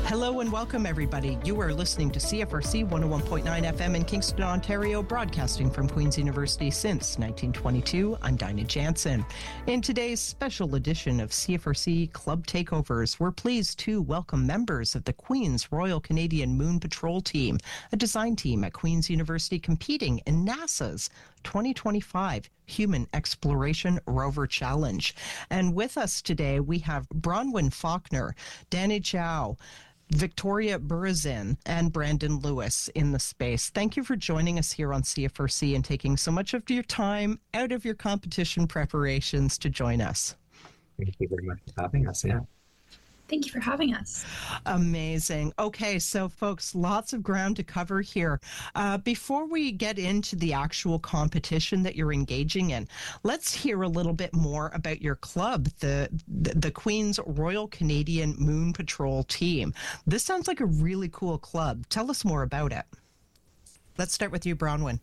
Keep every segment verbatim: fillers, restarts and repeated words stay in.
Hello and welcome, everybody. You are listening to C F R C one oh one point nine F M in Kingston, Ontario, broadcasting from Queen's University since nineteen twenty-two. I'm Dinah Jansen. In today's special edition of C F R C Club Takeovers, we're pleased to welcome members of the Queen's Royal Canadian Moon Patrol Team, a design team at Queen's University competing in NASA's twenty twenty-five Human Exploration Rover Challenge. And with us today, we have Bronwyn Faulkner, Danny Chow, Victoria Burazin, and Brandon Lewis in the space. Thank you for joining us here on C F R C and taking so much of your time out of your competition preparations to join us. Thank you very much for having us. Yeah. Thank you for having us. Amazing. Okay, so folks, lots of ground to cover here. Uh, before we get into the actual competition that you're engaging in, let's hear a little bit more about your club, the, the, the Queen's Royal Canadian Moon Patrol Team. This sounds like a really cool club. Tell us more about it. Let's start with you, Bronwyn.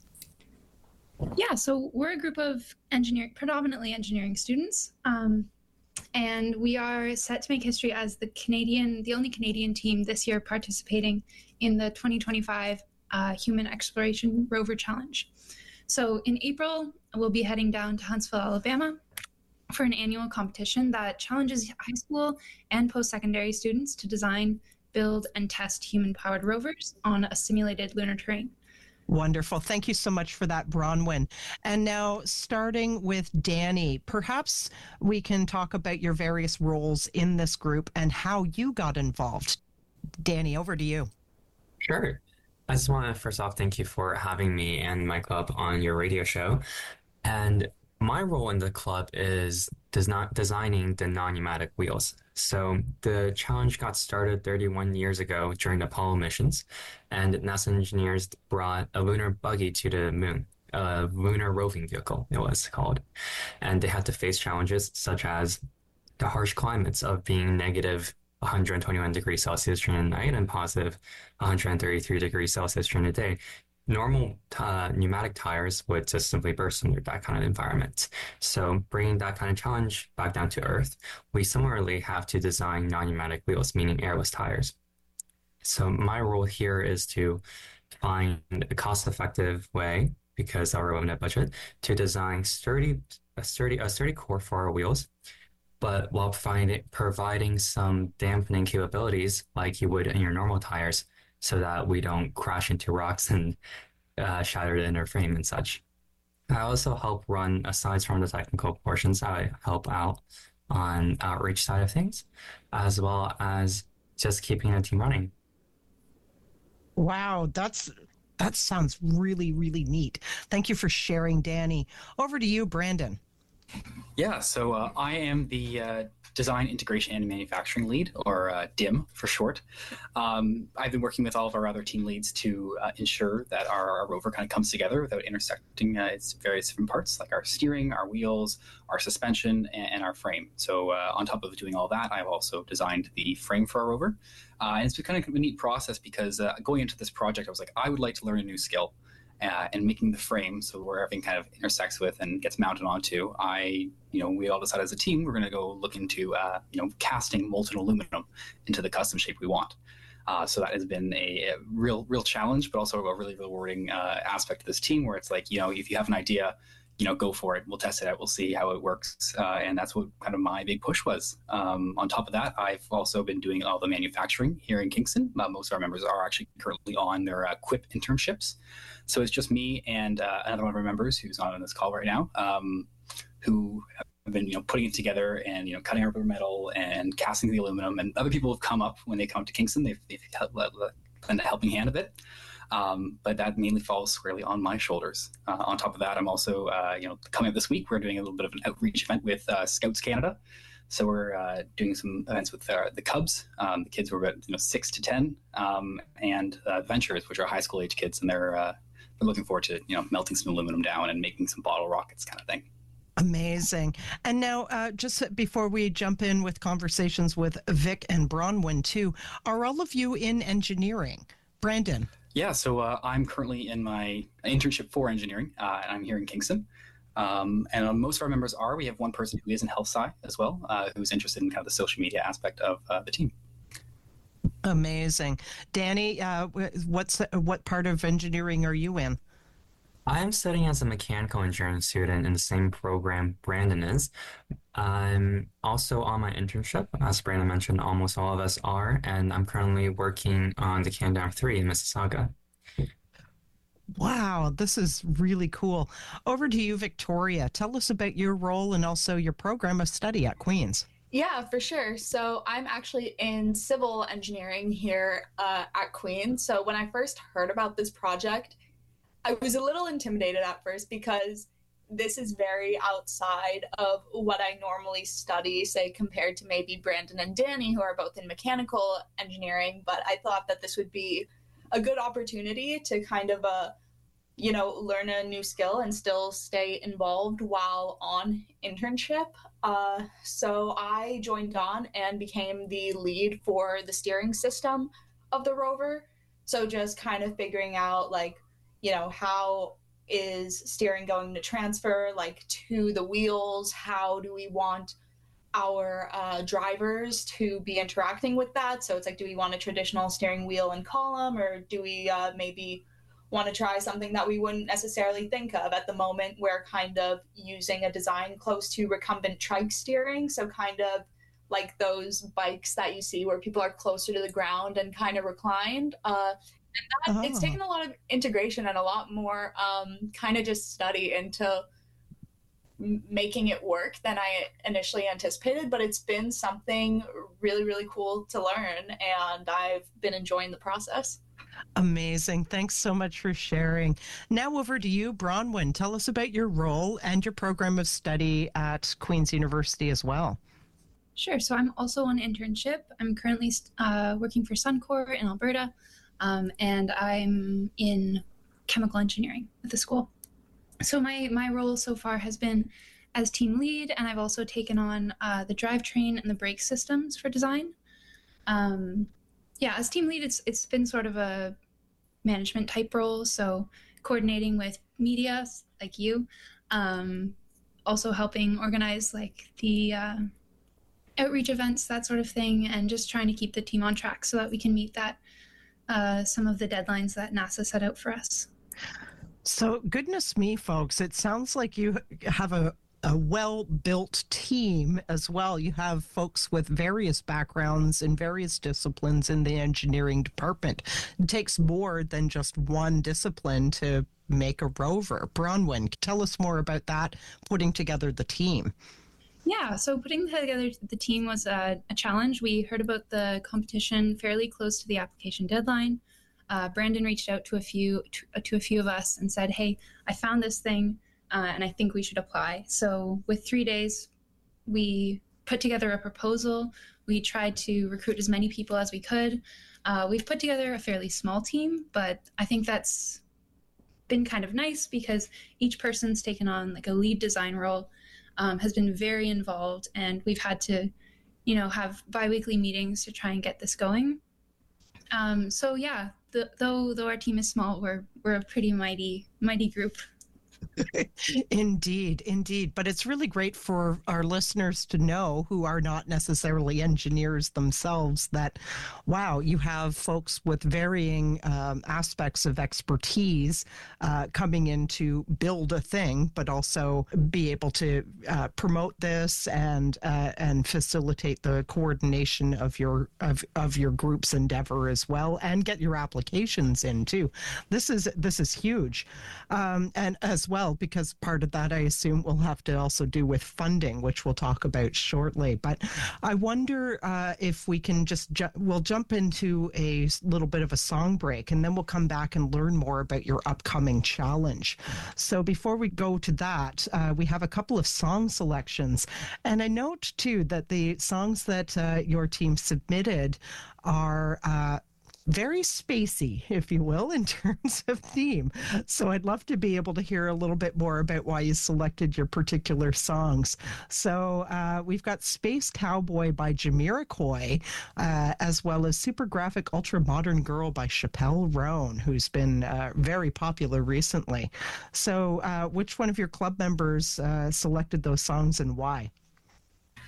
Yeah, so we're a group of engineering, predominantly engineering students. Um, And we are set to make history as the Canadian, the only Canadian team this year participating in the twenty twenty-five uh, Human Exploration Rover Challenge. So in April, we'll be heading down to Huntsville, Alabama for an annual competition that challenges high school and post-secondary students to design, build, and test human-powered rovers on a simulated lunar terrain. Wonderful. Thank you so much for that, Bronwyn. And now, starting with Danny, perhaps we can talk about your various roles in this group and how you got involved. Danny, over to you. Sure. I just want to first off thank you for having me and my club on your radio show. And my role in the club is des- designing the non-pneumatic wheels. So the challenge got started thirty-one years ago during the Apollo missions, and NASA engineers brought a lunar buggy to the moon, a lunar roving vehicle, it was called. And they had to face challenges such as the harsh climates of being negative one hundred twenty-one degrees Celsius during the night and positive one hundred thirty-three degrees Celsius during the day. Normal uh, pneumatic tires would just simply burst under that kind of environment. So bringing that kind of challenge back down to Earth, we similarly have to design non-pneumatic wheels, meaning airless tires. So my role here is to find a cost-effective way, because of our limited budget, to design sturdy, a sturdy, a sturdy core for our wheels, but while providing, providing some dampening capabilities like you would in your normal tires, so that we don't crash into rocks and uh, shatter the inner frame and such. I also help run, aside from the technical portions, I help out on outreach side of things, as well as just keeping the team running. Wow, that's that sounds really, really neat. Thank you for sharing, Danny. Over to you, Brandon. Yeah, so uh, I am the uh, Design, Integration, and Manufacturing Lead, or uh, D I M for short. Um, I've been working with all of our other team leads to uh, ensure that our, our rover kind of comes together without intersecting uh, its various different parts, like our steering, our wheels, our suspension, and, and our frame. So uh, on top of doing all that, I've also designed the frame for our rover. Uh, and it's been kind of a neat process because uh, going into this project, I was like, I would like to learn a new skill. Uh, and making the frame, so where everything kind of intersects with and gets mounted onto, I, you know, we all decided as a team we're going to go look into, uh, you know, casting molten aluminum into the custom shape we want. Uh, so that has been a, a real, real challenge, but also a really rewarding uh, aspect of this team, where it's like, you know, if you have an idea, you know, go for it. We'll test it out. We'll see how it works. Uh, and that's what kind of my big push was. Um, on top of that, I've also been doing all the manufacturing here in Kingston. Uh, most of our members are actually currently on their uh, Q I P internships. So it's just me and uh, another one of our members who's on this call right now, um, who have been, you know, putting it together and, you know, cutting our metal and casting the aluminum. And other people have come up when they come to Kingston. They've, they've lent a helping hand of it. Um, but that mainly falls squarely on my shoulders. Uh, on top of that, I'm also, uh, you know, coming up this week, we're doing a little bit of an outreach event with uh, Scouts Canada. So we're uh, doing some events with uh, the Cubs, um, the kids who are about, you know, six to ten, um, and uh, Ventures, which are high school age kids, and they're uh, they're looking forward to, you know, melting some aluminum down and making some bottle rockets kind of thing. Amazing. And now, uh, just before we jump in with conversations with Vic and Bronwyn too, are all of you in engineering? Brandon? Yeah, so uh, I'm currently in my internship for engineering, uh, and I'm here in Kingston. Um, and uh, most of our members are. We have one person who is in health sci as well, uh, who's interested in kind of the social media aspect of uh, the team. Amazing. Danny, uh, what's what part of engineering are you in? I'm studying as a mechanical engineering student in the same program Brandon is. I'm also on my internship, as Brandon mentioned, almost all of us are, and I'm currently working on the Countdown three in Mississauga. Wow, this is really cool. Over to you, Victoria. Tell us about your role and also your program of study at Queen's. Yeah, for sure. So I'm actually in civil engineering here uh, at Queen's. So when I first heard about this project, I was a little intimidated at first because this is very outside of what I normally study, say, compared to maybe Brandon and Danny, who are both in mechanical engineering. But I thought that this would be a good opportunity to kind of, uh, you know, learn a new skill and still stay involved while on internship. Uh, so I joined on and became the lead for the steering system of the rover. So just kind of figuring out, like, you know, how is steering going to transfer, like, to the wheels? How do we want our uh, drivers to be interacting with that? So it's like, do we want a traditional steering wheel and column, or do we uh, maybe want to try something that we wouldn't necessarily think of at the moment? We're kind of using a design close to recumbent trike steering, so kind of like those bikes that you see where people are closer to the ground and kind of reclined. Uh, and that, oh. It's taken a lot of integration and a lot more um, kind of just study into making it work than I initially anticipated, but it's been something really, really cool to learn, and I've been enjoying the process. Amazing. Thanks so much for sharing. Now over to you, Bronwyn. Tell us about your role and your program of study at Queen's University as well. Sure. So I'm also on internship. I'm currently uh, working for Suncor in Alberta, um, and I'm in chemical engineering at the school. So my, my role so far has been as team lead, and I've also taken on uh, the drivetrain and the brake systems for design. Um, yeah, as team lead, it's it's been sort of a management type role, so coordinating with media like you, um, also helping organize like the uh, outreach events, that sort of thing, and just trying to keep the team on track so that we can meet that uh, some of the deadlines that NASA set out for us. So, goodness me, folks, it sounds like you have a, a well-built team as well. You have folks with various backgrounds and various disciplines in the engineering department. It takes more than just one discipline to make a rover. Bronwyn, tell us more about that, putting together the team. Yeah, so putting together the team was a, a challenge. We heard about the competition fairly close to the application deadline. Uh, Brandon reached out to a few to, to a few of us and said, "Hey, I found this thing, uh, and I think we should apply." So with three days, we put together a proposal. We tried to recruit as many people as we could. Uh, we've put together a fairly small team, but I think that's been kind of nice because each person's taken on like a lead design role, um, has been very involved, and we've had to, you know, have biweekly meetings to try and get this going. Um, so yeah. The, though though our team is small, we're we're a pretty mighty mighty group. Indeed, indeed. But it's really great for our listeners to know, who are not necessarily engineers themselves, that, wow, you have folks with varying um, aspects of expertise uh, coming in to build a thing, but also be able to uh, promote this and uh, and facilitate the coordination of your of, of your group's endeavor as well, and get your applications in too. This is this is huge, um, and as well. Well, because part of that, I assume, will have to also do with funding, which we'll talk about shortly. But I wonder uh, if we can just, ju- we'll jump into a little bit of a song break, and then we'll come back and learn more about your upcoming challenge. So before we go to that, uh, we have a couple of song selections. And I note, too, that the songs that uh, your team submitted are uh, very spacey, if you will, in terms of theme. So I'd love to be able to hear a little bit more about why you selected your particular songs. So uh, we've got Space Cowboy by Jamiroquai, uh, as well as Super Graphic Ultra Modern Girl by Chappelle Roan, who's been uh, very popular recently. So uh, which one of your club members uh, selected those songs and why?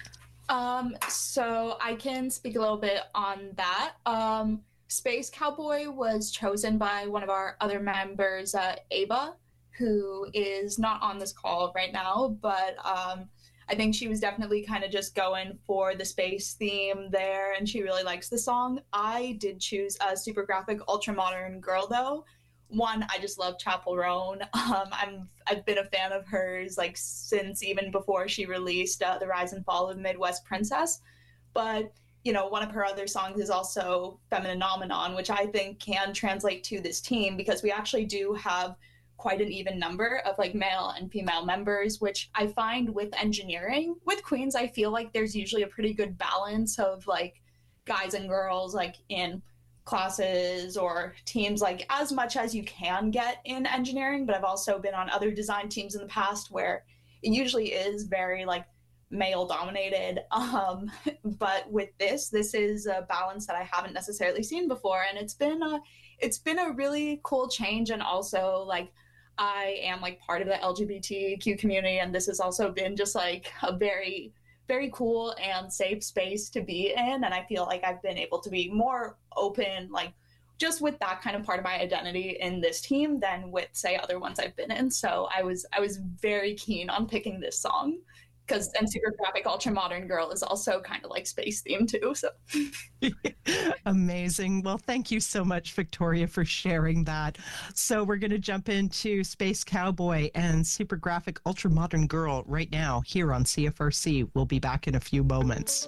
Um, so I can speak a little bit on that. Um, Space Cowboy was chosen by one of our other members, uh, Ava, who is not on this call right now, but um, I think she was definitely kind of just going for the space theme there, and she really likes the song. I did choose a super graphic, ultra modern girl, though. One, I just love Chappell Roan. Um, I'm I've been a fan of hers like since even before she released uh, The Rise and Fall of Midwest Princess. But you know, one of her other songs is also Femininomenon, which I think can translate to this team because we actually do have quite an even number of like male and female members, which I find with engineering. With Queens, I feel like there's usually a pretty good balance of like guys and girls like in classes or teams, like as much as you can get in engineering. But I've also been on other design teams in the past where it usually is very like male dominated. Um, but with this, this is a balance that I haven't necessarily seen before. And it's been a, it's been a really cool change. And also like, I am like part of the L G B T Q community. And this has also been just like a very, very cool and safe space to be in. And I feel like I've been able to be more open, like just with that kind of part of my identity in this team than with say other ones I've been in. So I was, I was very keen on picking this song. Because and super graphic ultra modern girl is also kind of like space themed too. So amazing. Well, thank you so much, Victoria, for sharing that. So we're going to jump into Space Cowboy and super graphic ultra modern girl right now here on C F R C. We'll be back in a few moments.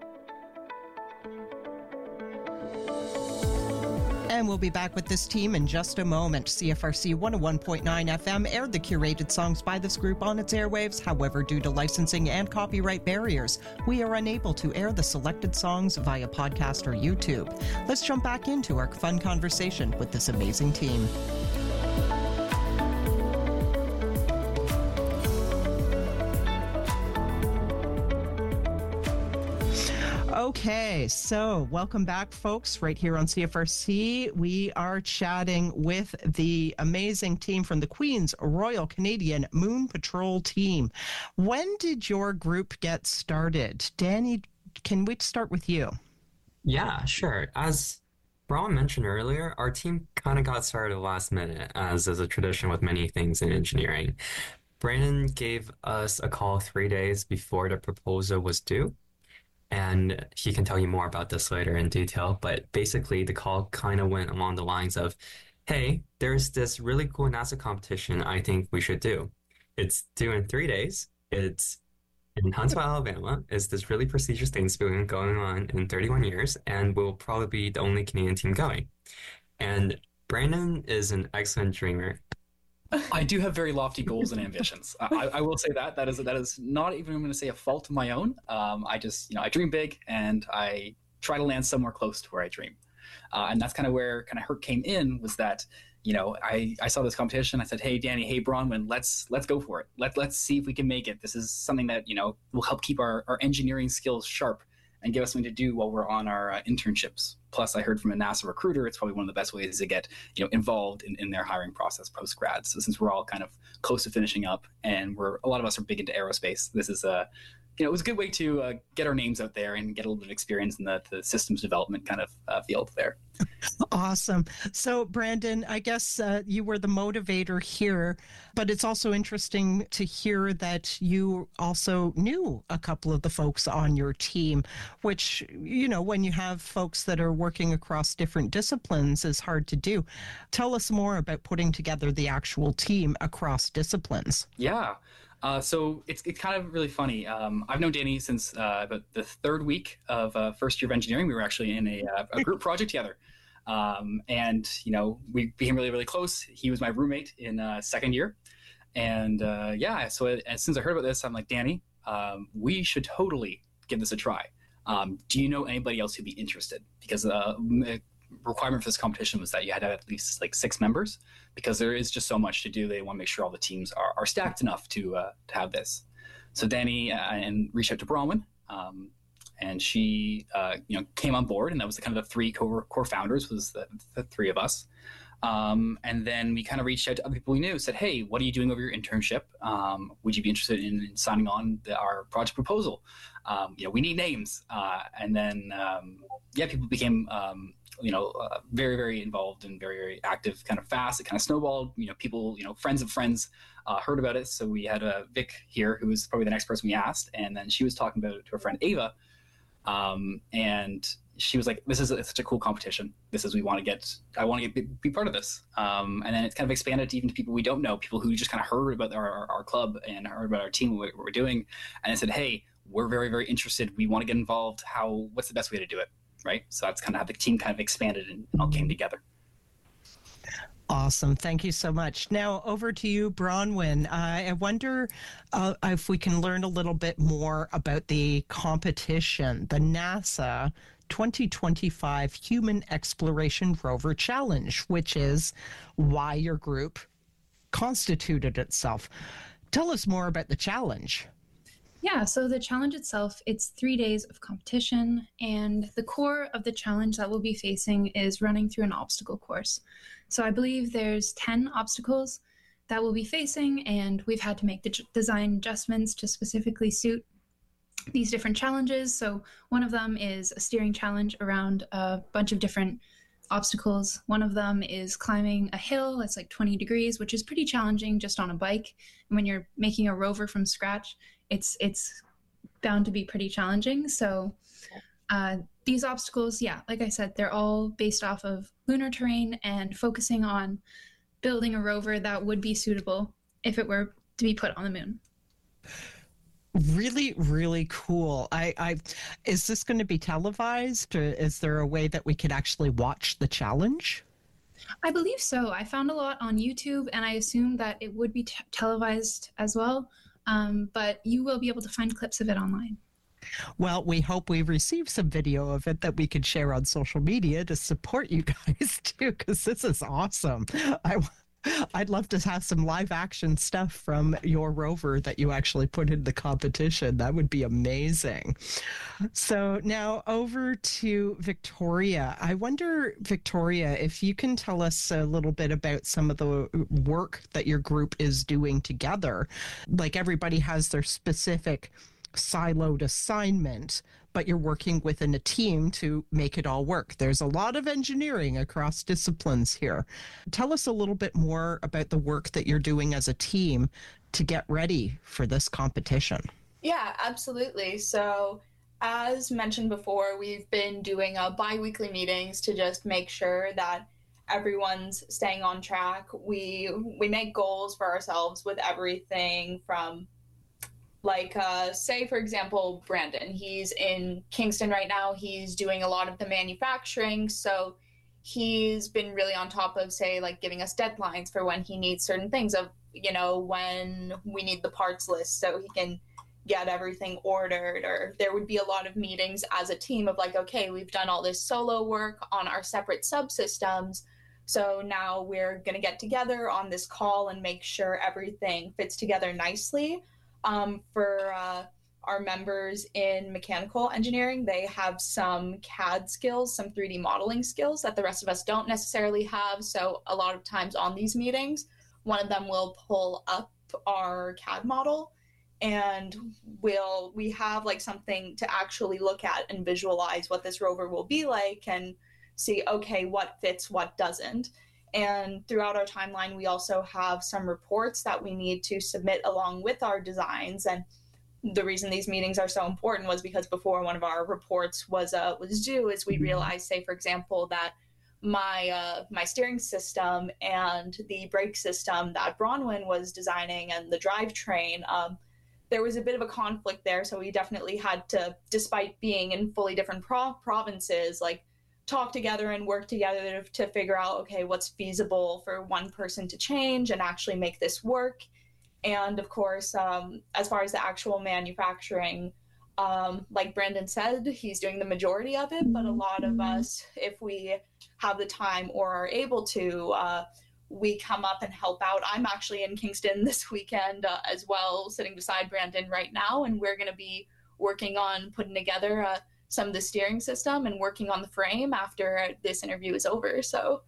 And we'll be back with this team in just a moment. C F R C one oh one point nine F M aired the curated songs by this group on its airwaves. However, due to licensing and copyright barriers, we are unable to air the selected songs via podcast or YouTube. Let's jump back into our fun conversation with this amazing team. Okay, so welcome back, folks, right here on C F R C. We are chatting with the amazing team from the Queen's Royal Canadian Moon Patrol team. When did your group get started? Danny, can we start with you? Yeah, sure. As Braun mentioned earlier, our team kind of got started last minute, as is a tradition with many things in engineering. Brandon gave us a call three days before the proposal was due. And he can tell you more about this later in detail, but basically the call kind of went along the lines of, hey, there's this really cool NASA competition I think we should do. It's due in three days. It's in Huntsville, Alabama. It's this really prestigious thing that's been going on in thirty-one years, and we'll probably be the only Canadian team going. And Brandon is an excellent dreamer. I do have very lofty goals and ambitions. I, I will say that that is that is not even I'm going to say a fault of my own. Um, I just you know I dream big and I try to land somewhere close to where I dream, uh, and that's kind of where kind of Herc came in. Was that you know I, I saw this competition. I said, hey Danny, hey Bronwyn, let's let's go for it. Let let's see if we can make it. This is something that you know will help keep our, our engineering skills sharp and give us something to do while we're on our uh, internships. Plus, I heard from a NASA recruiter, it's probably one of the best ways to get you know involved in, in their hiring process post grad. So since we're all kind of close to finishing up, and we're a lot of us are big into aerospace, this is a you know it was a good way to uh, get our names out there and get a little bit of experience in the, the systems development kind of uh, field there. Awesome. So, Brandon, I guess uh, you were the motivator here, but it's also interesting to hear that you also knew a couple of the folks on your team, which, you know, when you have folks that are working across different disciplines is hard to do. Tell us more about putting together the actual team across disciplines. Yeah. Uh, so it's it's kind of really funny. Um, I've known Danny since uh, about the third week of uh, first year of engineering. We were actually in a, uh, a group project together. Um, and, you know, we became really, really close. He was my roommate in uh, second year. And uh, yeah, so it, as soon as I heard about this, I'm like, Danny, um, we should totally give this a try. Um, do you know anybody else who'd be interested? Because uh, the requirement for this competition was that you had to have at least like six members, because there is just so much to do. They want to make sure all the teams are, are stacked enough to uh, to have this. So Danny uh, and reached out to Bronwyn, um, and she uh, you know came on board, and that was the kind of the three core, core founders was the, the three of us. Um, and then we kind of reached out to other people we knew, said, hey, what are you doing over your internship? Um, would you be interested in, in signing on the, our project proposal? Um, you know, we need names. Uh, and then, um, yeah, people became, um, you know, uh, very, very involved and very, very active, kind of fast. It kind of snowballed. You know, people, you know, friends of friends uh, heard about it. So we had uh, Vic here, who was probably the next person we asked. And then she was talking about it to her friend Ava. Um, and she was like, this is a, such a cool competition. This is, we want to get, I want to get, be, be part of this. Um, and then it's kind of expanded to even to people we don't know, people who just kind of heard about our, our, our club and heard about our team, what we're doing. And they said, hey, we're very, very interested. We want to get involved. How, what's the best way to do it? Right. So that's kind of how the team kind of expanded and all came together. Awesome. Thank you so much. Now over to you, Bronwyn. Uh, I wonder uh, if we can learn a little bit more about the competition, the NASA twenty twenty-five Human Exploration Rover Challenge, which is why your group constituted itself. Tell us more about the challenge. Yeah, so the challenge itself, it's three days of competition, and the core of the challenge that we'll be facing is running through an obstacle course. So I believe there's ten obstacles that we'll be facing, and we've had to make the design adjustments to specifically suit these different challenges. So one of them is a steering challenge around a bunch of different obstacles. One of them is climbing a hill that's like twenty degrees, which is pretty challenging just on a bike. And when you're making a rover from scratch, it's it's bound to be pretty challenging. So uh, these obstacles, yeah, like I said, they're all based off of lunar terrain and focusing on building a rover that would be suitable if it were to be put on the moon. Really, really cool. I, I, is this going to be televised? Or is there a way that we could actually watch the challenge? I believe so. I found a lot on YouTube, and I assume that it would be t- televised as well. Um, but you will be able to find clips of it online. Well, we hope we receive some video of it that we can share on social media to support you guys too, because this is awesome. I, I'd love to have some live action stuff from your rover that you actually put in the competition. That would be amazing. So now over to Victoria. I wonder, Victoria, if you can tell us a little bit about some of the work that your group is doing together. Like everybody has their specific siloed assignment, but you're working within a team to make it all work. There's a lot of engineering across disciplines here. Tell us a little bit more about the work that you're doing as a team to get ready for this competition. Yeah, absolutely. So as mentioned before, we've been doing uh, bi-weekly meetings to just make sure that everyone's staying on track. We we make goals for ourselves with everything from Like, uh, say, for example, Brandon, he's in Kingston right now. He's doing a lot of the manufacturing. So he's been really on top of, say, like giving us deadlines for when he needs certain things of, you know, when we need the parts list so he can get everything ordered. Or there would be a lot of meetings as a team of like, okay, we've done all this solo work on our separate subsystems. So now we're going to get together on this call and make sure everything fits together nicely. Um, for uh, our members in mechanical engineering, they have some C A D skills, some three D modeling skills that the rest of us don't necessarily have. So a lot of times on these meetings, one of them will pull up our C A D model and we'll, we have like something to actually look at and visualize what this rover will be like and see, okay, what fits, what doesn't. And throughout our timeline, we also have some reports that we need to submit along with our designs. And the reason these meetings are so important was because before one of our reports was uh, was due, is we realized, say, for example, that my uh, my steering system and the brake system that Bronwyn was designing and the drivetrain, um, there was a bit of a conflict there. So we definitely had to, despite being in fully different pro- provinces, like talk together and work together to figure out, okay, what's feasible for one person to change and actually make this work. And of course, um, as far as the actual manufacturing, um, like Brandon said, he's doing the majority of it, but a lot of us, if we have the time or are able to, uh, we come up and help out. I'm actually in Kingston this weekend uh, as well, sitting beside Brandon right now, and we're going to be working on putting together a some of the steering system and working on the frame after this interview is over. So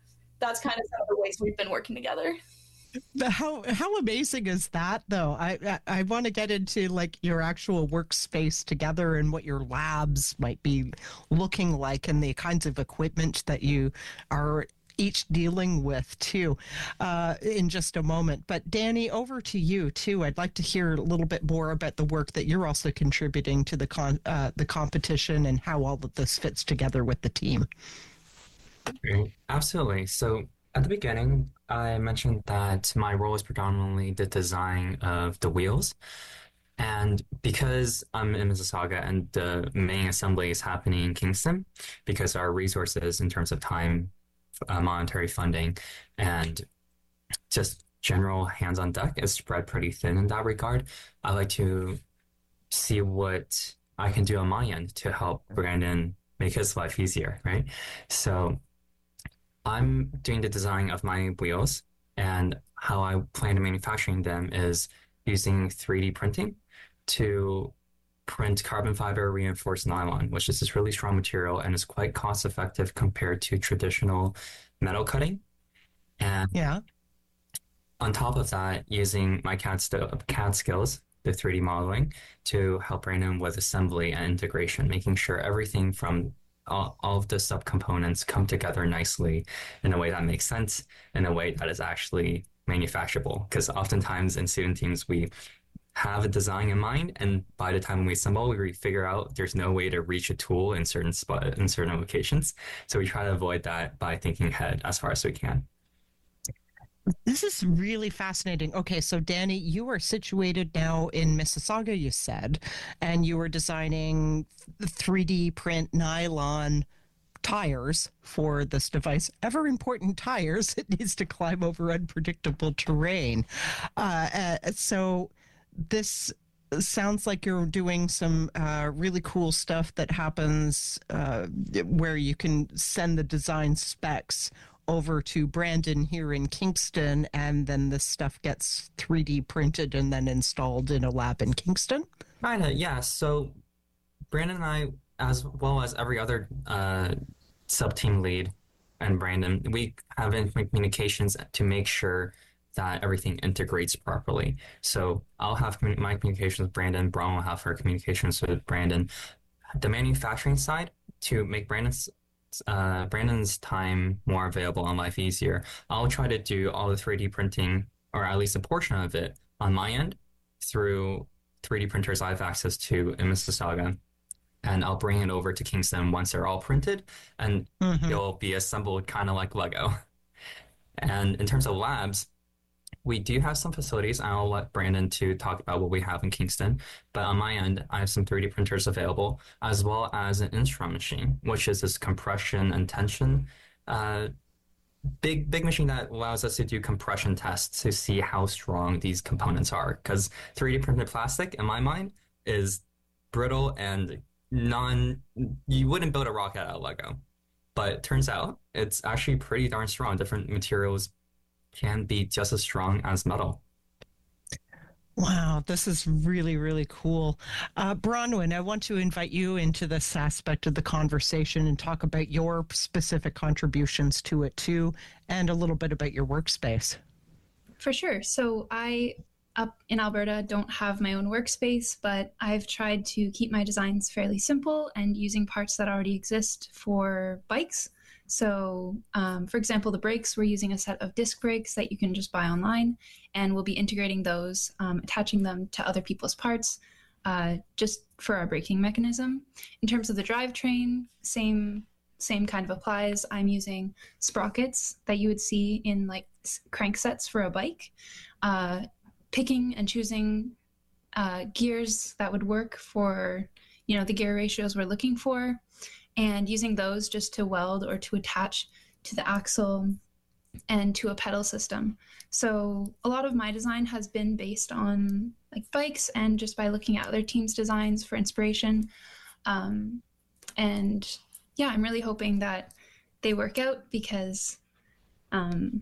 that's kind of some of the ways we've been working together. The- How how amazing is that, though? I I, I want to get into like your actual workspace together and what your labs might be looking like and the kinds of equipment that you are each dealing with too, uh, in just a moment. But Danny, over to you too. I'd like to hear a little bit more about the work that you're also contributing to the con uh, the competition and how all of this fits together with the team. Great. Absolutely. So at the beginning, I mentioned that my role is predominantly the design of the wheels. And because I'm in Mississauga and the main assembly is happening in Kingston, because our resources in terms of time, uh, monetary funding, and just general hands on deck is spread pretty thin in that regard, I like to see what I can do on my end to help Brandon make his life easier, right? So I'm doing the design of my wheels, and how I plan on manufacturing them is using three D printing to print carbon fiber reinforced nylon, which is this really strong material and is quite cost effective compared to traditional metal cutting. And Yeah. on top of that, using my CAD, st- CAD skills, the three D modeling, to help Brandon with assembly and integration, making sure everything from all, all of the subcomponents come together nicely in a way that makes sense, in a way that is actually manufacturable. Because oftentimes in student teams, we have a design in mind, and by the time we assemble, we figure out there's no way to reach a tool in certain spot in certain locations. So we try to avoid that by thinking ahead as far as we can. This is really fascinating. Okay, so Danny, you are situated now in Mississauga, you said, and you were designing three D print nylon tires for this device. Ever important tires. It needs to climb over unpredictable terrain. Uh, uh, so this sounds like you're doing some uh, really cool stuff that happens uh, where you can send the design specs over to Brandon here in Kingston, and then this stuff gets three D printed and then installed in a lab in Kingston? Kinda, yeah. So Brandon and I, as well as every other uh, sub-team lead and Brandon, we have intimate communications to make sure that everything integrates properly. So I'll have commu- my communications with Brandon, Braun will have her communications with Brandon. The manufacturing side, to make Brandon's uh, Brandon's time more available and life easier, I'll try to do all the three D printing, or at least a portion of it, on my end through three D printers I have access to in Mississauga. And I'll bring it over to Kingston once they're all printed, and Mhm. they'll be assembled kind of like Lego. And in terms of labs, we do have some facilities. I'll let Brandon to talk about what we have in Kingston. But on my end, I have some three D printers available, as well as an Instron machine, which is this compression and tension uh, big big machine that allows us to do compression tests to see how strong these components are. Because three D printed plastic, in my mind, is brittle and non. You wouldn't build a rocket out of Lego, but it turns out it's actually pretty darn strong. Different materials can be just as strong as metal. Wow, this is really, really cool. Uh, Bronwyn, I want to invite you into this aspect of the conversation and talk about your specific contributions to it too, and a little bit about your workspace. For sure. So I, up in Alberta, don't have my own workspace, but I've tried to keep my designs fairly simple and using parts that already exist for bikes. So, um, for example, the brakes, we're using a set of disc brakes that you can just buy online, and we'll be integrating those, um, attaching them to other people's parts, uh, just for our braking mechanism. In terms of the drivetrain, same same kind of applies. I'm using sprockets that you would see in like cranksets for a bike, uh, picking and choosing uh, gears that would work for, you know, the gear ratios we're looking for, and using those just to weld or to attach to the axle and to a pedal system. So a lot of my design has been based on like bikes and just by looking at other teams' designs for inspiration. Um, and yeah, I'm really hoping that they work out because, um,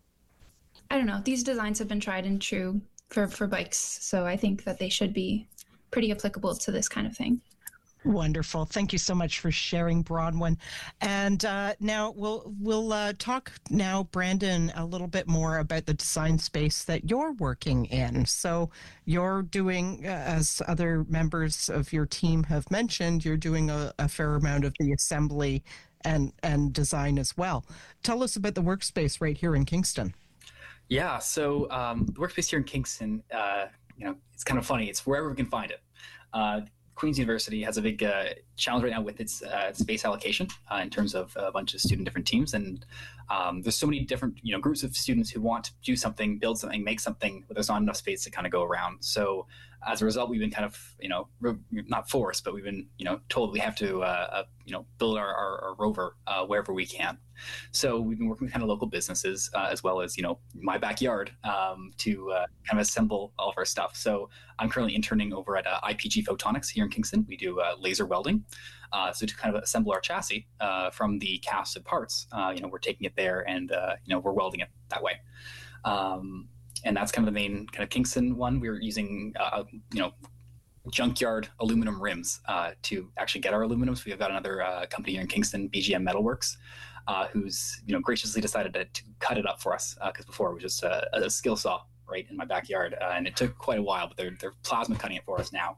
I don't know, these designs have been tried and true for, for bikes. So I think that they should be pretty applicable to this kind of thing. Wonderful. Thank you so much for sharing, Bronwyn. And uh, now we'll we'll uh, talk now, Brandon, a little bit more about the design space that you're working in. So you're doing, uh, as other members of your team have mentioned, you're doing a, a fair amount of the assembly and and design as well. Tell us about the workspace right here in Kingston. Yeah. So um, the workspace here in Kingston, uh, you know, it's kind of funny. It's wherever we can find it. Uh, Queen's University has a big uh, challenge right now with its uh, space allocation uh, in terms of a bunch of student different teams, and um, there's so many different you know groups of students who want to do something, build something, make something, but there's not enough space to kind of go around. So as a result, we've been kind of you know not forced, but we've been you know told we have to uh, uh, you know build our, our, our rover uh, wherever we can. So we've been working with kind of local businesses uh, as well as you know my backyard um, to uh, kind of assemble all of our stuff. So I'm currently interning over at uh, I P G Photonics here in Kingston. We do uh, laser welding. Uh, so to kind of assemble our chassis uh, from the cast of parts, uh, you know, we're taking it there and, uh, you know, we're welding it that way. Um, and that's kind of the main kind of Kingston one. We're using, uh, you know, junkyard aluminum rims uh, to actually get our aluminums. We've got another uh, company here in Kingston, B G M Metalworks, uh, who's, you know, graciously decided to, to cut it up for us because uh, before it was just a, a skill saw right in my backyard. Uh, and it took quite a while, but they're, they're plasma cutting it for us now.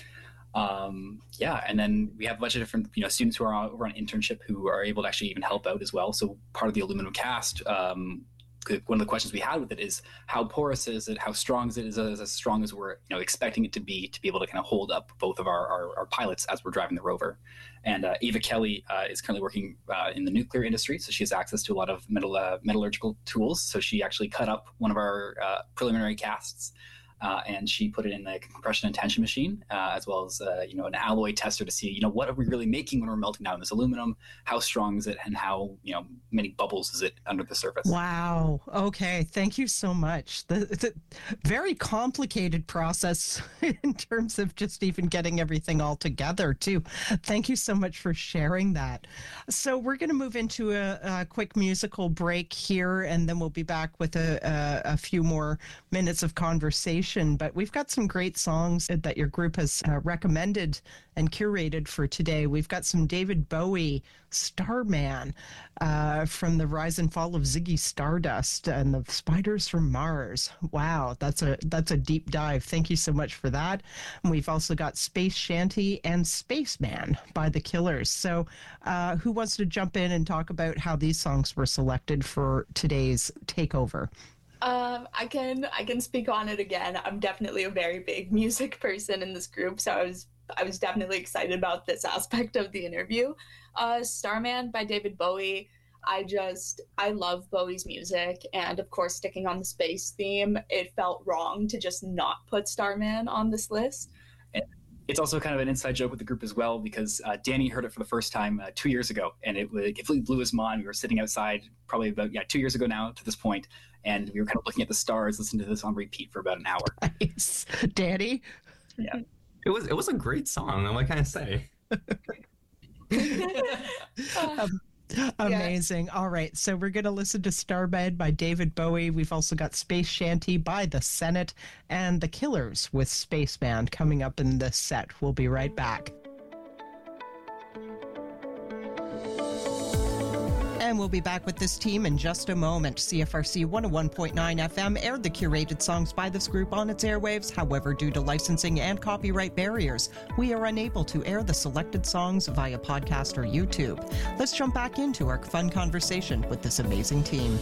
Um, yeah, and then we have a bunch of different, you know, students who are on, over on internship who are able to actually even help out as well. So part of the aluminum cast, um, one of the questions we had with it is how porous is it? How strong is it? Is it as strong as we're, you know, expecting it to be to be able to kind of hold up both of our, our, our pilots as we're driving the rover? And uh, Ava Kelly uh, is currently working uh, in the nuclear industry, so she has access to a lot of metal, uh, metallurgical tools. So she actually cut up one of our uh, preliminary casts. Uh, and she put it in a compression and tension machine, uh, as well as uh, you know an alloy tester to see you know what are we really making when we're melting down this aluminum, how strong is it, and how you know many bubbles is it under the surface. Wow. Okay. Thank you so much. The, the very complicated process in terms of just even getting everything all together too. Thank you so much for sharing that. So we're going to move into a, a quick musical break here, and then we'll be back with a, a, a few more minutes of conversation. But we've got some great songs that your group has uh, recommended and curated for today. We've got some David Bowie, Starman, uh, from the Rise and Fall of Ziggy Stardust, and the Spiders from Mars. Wow, that's a that's a deep dive. Thank you so much for that. And we've also got Space Shanty and Spaceman by The Killers. So uh, who wants to jump in and talk about how these songs were selected for today's takeover? Um, I can I can speak on it again. I'm definitely a very big music person in this group, so I was I was definitely excited about this aspect of the interview. Uh, Starman by David Bowie. I just I love Bowie's music, and of course, sticking on the space theme, it felt wrong to just not put Starman on this list. It's also kind of an inside joke with the group as well, because uh, Danny heard it for the first time uh, two years ago, and it, it completely blew his mind. We were sitting outside probably about yeah two years ago now to this point, and we were kind of looking at the stars, listening to this on repeat for about an hour. Nice. Danny? Yeah. It was it was a great song. What can I say? um, amazing. Yeah. All right. So we're going to listen to Starman by David Bowie. We've also got Space Shanty by The Senate and The Killers with Spaceman coming up in this set. We'll be right back. And we'll be back with this team in just a moment. C F R C one oh one point nine F M aired the curated songs by this group on its airwaves. However, due to licensing and copyright barriers, we are unable to air the selected songs via podcast or YouTube. Let's jump back into our fun conversation with this amazing team.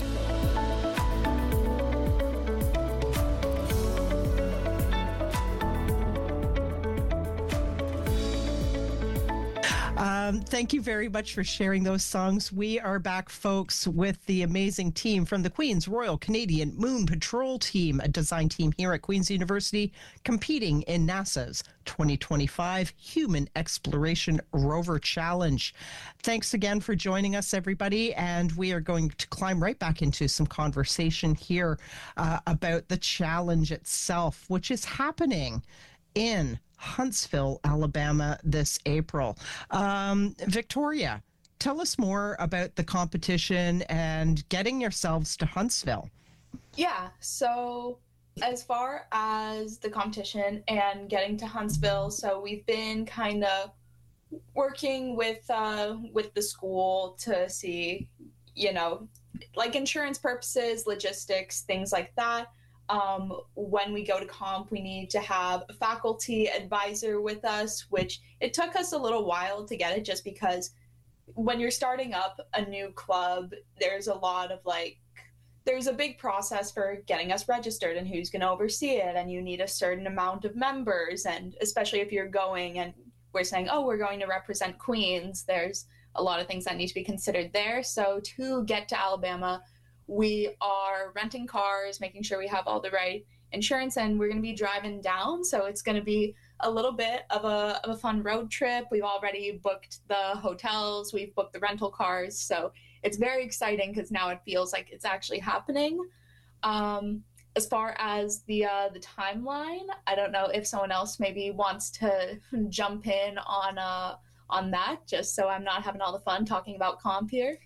Um, thank you very much for sharing those songs. We are back, folks, with the amazing team from the Queen's Royal Canadian Moon Patrol Team, a design team here at Queen's University, competing in NASA's twenty twenty-five Human Exploration Rover Challenge. Thanks again for joining us, everybody, and we are going to climb right back into some conversation here uh, about the challenge itself, which is happening in Huntsville, Alabama this April. Um, Victoria, tell us more about the competition and getting yourselves to Huntsville. Yeah, so As far as the competition and getting to Huntsville, so we've been kind of working with uh, with the school to see, you know, like insurance purposes, logistics, things like that. Um, when we go to comp, we need to have a faculty advisor with us, which it took us a little while to get it just because when you're starting up a new club, there's a lot of like, there's a big process for getting us registered and who's going to oversee it. And you need a certain amount of members. And especially if you're going and we're saying, oh, we're going to represent Queens, there's a lot of things that need to be considered there. So to get to Alabama, we are renting cars, making sure we have all the right insurance, and we're going to be driving down. So it's going to be a little bit of a, of a fun road trip. We've already booked the hotels, we've booked the rental cars. So it's very exciting because now it feels like it's actually happening. Um, as far as the uh, the timeline, I don't know if someone else maybe wants to jump in on uh, on that, just so I'm not having all the fun talking about comp here.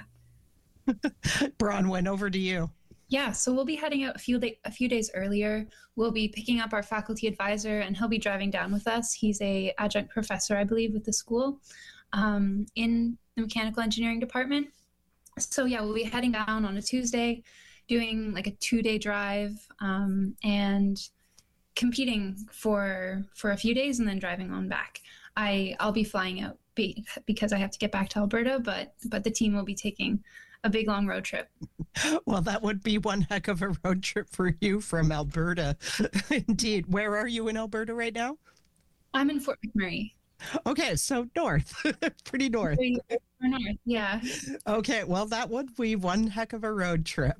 Bronwyn, over to you. Yeah, so we'll be heading out a few day, a few days earlier. We'll be picking up our faculty advisor, and he'll be driving down with us. He's a adjunct professor, I believe, with the school um, in the mechanical engineering department. So yeah, we'll be heading down on a Tuesday, doing like a two-day drive um, and competing for for a few days, and then driving on back. I I'll be flying out be, because I have to get back to Alberta, but but the team will be taking a big long road trip. Well, that would be one heck of a road trip for you from Alberta. Indeed. Where are you in Alberta right now? I'm in Fort McMurray. Okay, so north, pretty north. North, yeah. Okay, well, that would be one heck of a road trip.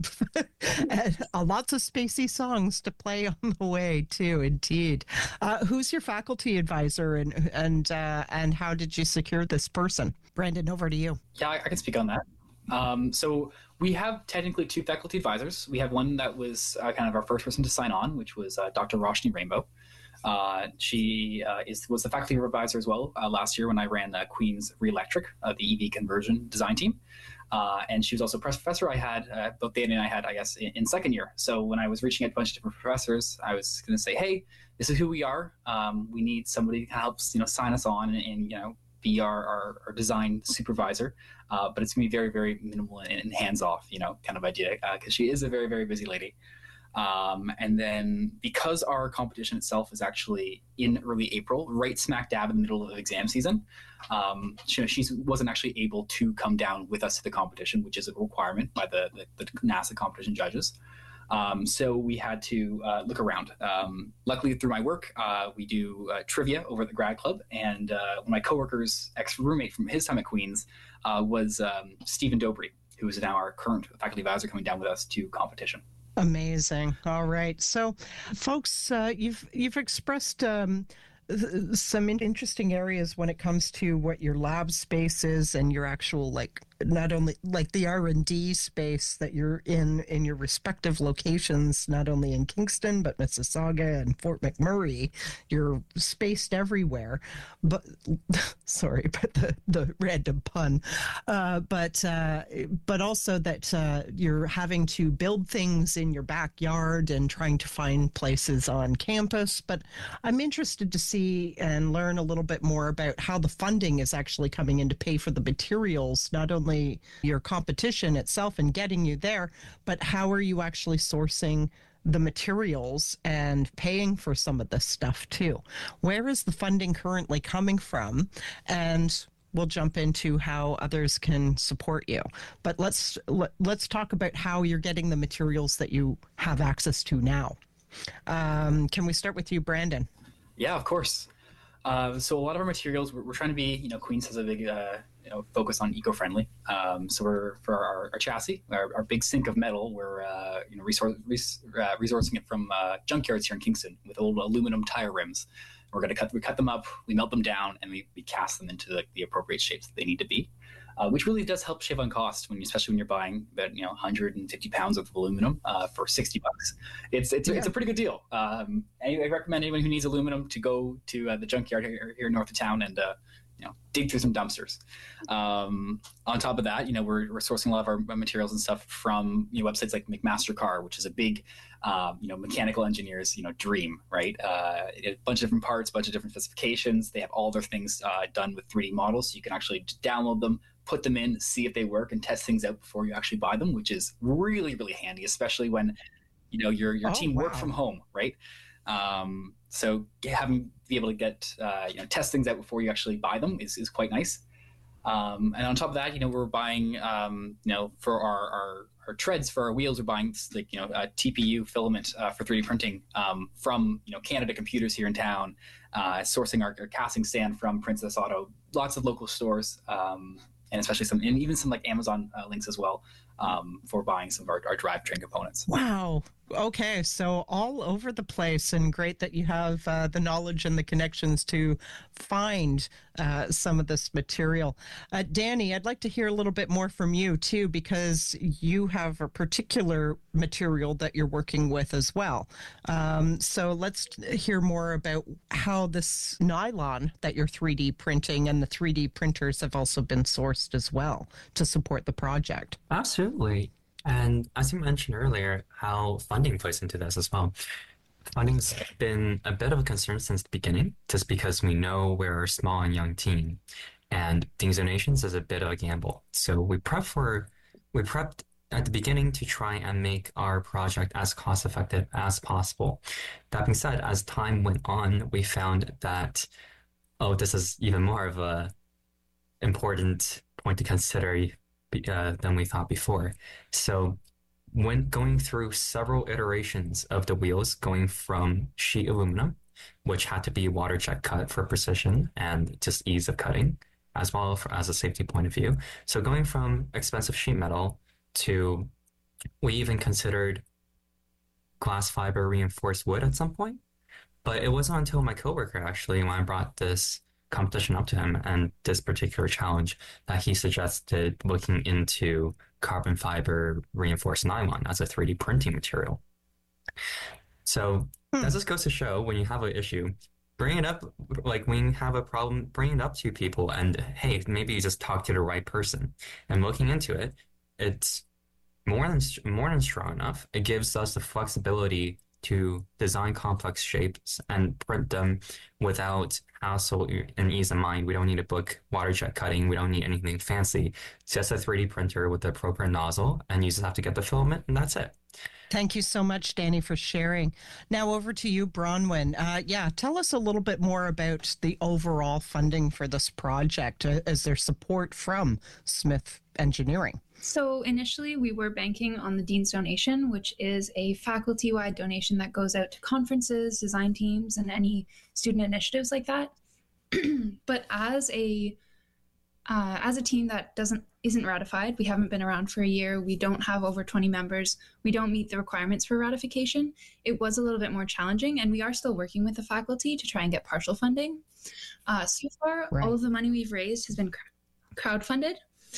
And uh, lots of spacey songs to play on the way, too, indeed. Uh, who's your faculty advisor, and and uh, and how did you secure this person? Brandon, over to you. Yeah, I, I can speak on that. Um, so we have technically two faculty advisors. We have one that was uh, kind of our first person to sign on, which was uh, Doctor Roshni Rainbow. Uh, she uh, is was the faculty advisor as well uh, last year when I ran uh, Queen's Re-Electric, uh, the E V conversion design team. Uh, and she was also a professor I had, uh, both Danny and I had, I guess, in, in second year. So when I was reaching out to a bunch of different professors, I was going to say, hey, this is who we are. Um, we need somebody who helps, you know, sign us on and, and you know, be our, our, our design supervisor. Uh, but it's going to be very, very minimal and, and hands-off, you know, kind of idea, because uh, she is a very, very busy lady. Um, and then because our competition itself is actually in early April, right smack dab in the middle of exam season, um, she, she wasn't actually able to come down with us to the competition, which is a requirement by the, the, the NASA competition judges. Um, so we had to uh, look around. Um, luckily, through my work, uh, we do uh, trivia over at the grad club. And uh, one of my coworkers' ex-roommate from his time at Queen's uh, was um, Stephen Dobry, who is now our current faculty advisor coming down with us to competition. Amazing. All right. So, folks, uh, you've you've expressed um, some interesting areas when it comes to what your lab space is and your actual, like, not only like the R and D space that you're in in your respective locations, not only in Kingston, but Mississauga and Fort McMurray. You're spaced everywhere. But sorry, but the, the random pun. Uh, but uh, but also that uh, you're having to build things in your backyard and trying to find places on campus. But I'm interested to see and learn a little bit more about how the funding is actually coming in to pay for the materials, not only your competition itself and getting you there, but how are you actually sourcing the materials and paying for some of this stuff too? Where is the funding currently coming from? And we'll jump into how others can support you. But let's let, let's talk about how you're getting the materials that you have access to now. Um, can we start with you, Brandon? Yeah, of course. Uh, so a lot of our materials, we're, we're trying to be, you know, Queens has a big, uh, you know, focus on eco-friendly. Um, so we're, for our, our chassis, our, our big sink of metal, we're, uh, you know, resource, res, uh, resourcing it from uh, junkyards here in Kingston with old aluminum tire rims. We're going to cut, we cut them up, we melt them down, and we, we cast them into the, the appropriate shapes that they need to be. Uh, which really does help shave on cost, when, especially when you're buying about, you know, one hundred fifty pounds of aluminum uh, for sixty bucks. It's it's, yeah. it's a pretty good deal. Um, I recommend anyone who needs aluminum to go to uh, the junkyard here, here north of town and uh, you know, dig through some dumpsters. Um, on top of that, you know, we're, we're sourcing a lot of our materials and stuff from, you know, websites like McMaster-Carr, which is a big, um, you know, mechanical engineer's, you know, dream, right? Uh, a bunch of different parts, a bunch of different specifications. They have all their things uh, done with three D models, so you can actually just download them, put them in, see if they work, and test things out before you actually buy them, which is really, really handy, especially when, you know, your your Oh, team work wow. from home, right? Um, so having be able to get uh, you know, test things out before you actually buy them is, is quite nice. Um, and on top of that, you know, we're buying um, you know, for our, our our treads for our wheels, we're buying like, you know, a T P U filament uh, for three D printing um, from, you know, Canada Computers here in town, uh, sourcing our, our casting stand from Princess Auto, lots of local stores, um, and especially some, and even some like Amazon uh, links as well, um, for buying some of our, our drivetrain components. Wow. Okay, so all over the place, and great that you have uh, the knowledge and the connections to find uh, some of this material. Uh, Danny, I'd like to hear a little bit more from you too, because you have a particular material that you're working with as well. Um, so let's hear more about how this nylon that you're three D printing and the three D printers have also been sourced as well to support the project. Absolutely. And as you mentioned earlier, how funding plays into this as well. Funding's been a bit of a concern since the beginning, just because we know we're a small and young team, and these donations is a bit of a gamble. So we prep for, we prepped at the beginning to try and make our project as cost effective as possible. That being said, as time went on, we found that, oh, this is even more of a important point to consider Uh, than we thought before. So when going through several iterations of the wheels, going from sheet aluminum, which had to be water jet cut for precision and just ease of cutting, as well for, as a safety point of view. So going from expensive sheet metal to, we even considered glass fiber reinforced wood at some point. But it wasn't until my coworker actually, when I brought this competition up to him and this particular challenge, that he suggested looking into carbon fiber reinforced nylon as a three D printing material. So Hmm. that just goes to show, when you have an issue, bring it up, like when you have a problem, bring it up to people, and hey, maybe you just talk to the right person. And looking into it, it's more than more than strong enough. It gives us the flexibility to design complex shapes and print them without hassle and ease of mind. We don't need a book water jet cutting. We don't need anything fancy. It's just a three D printer with the appropriate nozzle, and you just have to get the filament, and that's it. Thank you so much, Danny, for sharing. Now over to you, Bronwyn. Uh, yeah, tell us a little bit more about the overall funding for this project. Uh, is there support from Smith Engineering? So initially, we were banking on the Dean's Donation, which is a faculty-wide donation that goes out to conferences, design teams, and any student initiatives like that. But as a uh, as a team that doesn't isn't ratified, we haven't been around for a year. We don't have over twenty members. We don't meet the requirements for ratification. It was a little bit more challenging, and we are still working with the faculty to try and get partial funding. Uh, so far, Right. all of the money we've raised has been crowdfunded.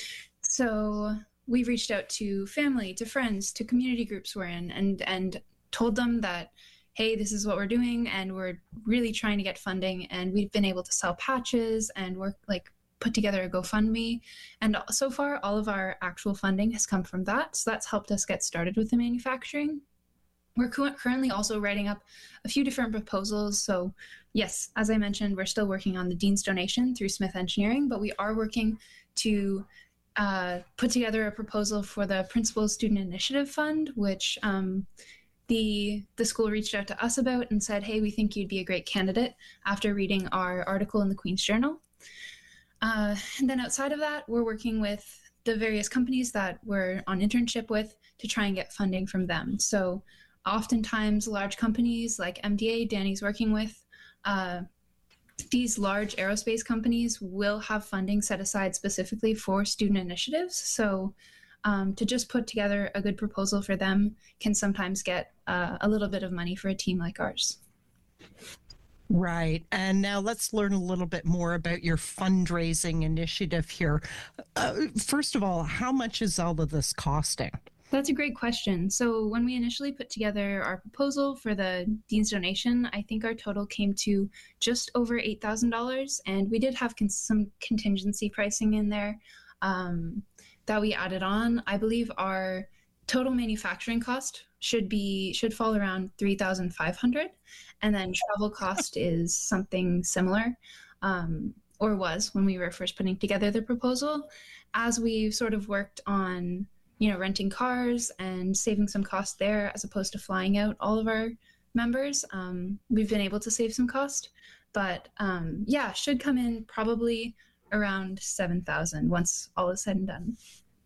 So we've reached out to family, to friends, to community groups we're in, and and told them that, hey, this is what we're doing, and we're really trying to get funding. And we've been able to sell patches and work like put together a GoFundMe. And so far, all of our actual funding has come from that. So that's helped us get started with the manufacturing. We're cu- currently also writing up a few different proposals. So yes, as I mentioned, we're still working on the Dean's Donation through Smith Engineering, but we are working to uh, put together a proposal for the Principal Student Initiative Fund, which um, the the school reached out to us about and said, hey, we think you'd be a great candidate after reading our article in the Queen's Journal. Uh, and then outside of that, we're working with the various companies that we're on internship with to try and get funding from them. So oftentimes large companies like M D A, Danny's working with, uh, these large aerospace companies will have funding set aside specifically for student initiatives. So um, to just put together a good proposal for them can sometimes get uh, a little bit of money for a team like ours. Right. And now let's learn a little bit more about your fundraising initiative here. Uh, first of all, how much is all of this costing? That's a great question. So when we initially put together our proposal for the Dean's donation, I think our total came to just over eight thousand dollars, and we did have con- some contingency pricing in there um, that we added on. I believe our total manufacturing cost should be should fall around three thousand five hundred dollars, and then travel cost is something similar, um, or was when we were first putting together the proposal. As we've sort of worked on you know, renting cars and saving some cost there as opposed to flying out all of our members. Um, we've been able to save some cost, but um, yeah, should come in probably around seven thousand once all is said and done.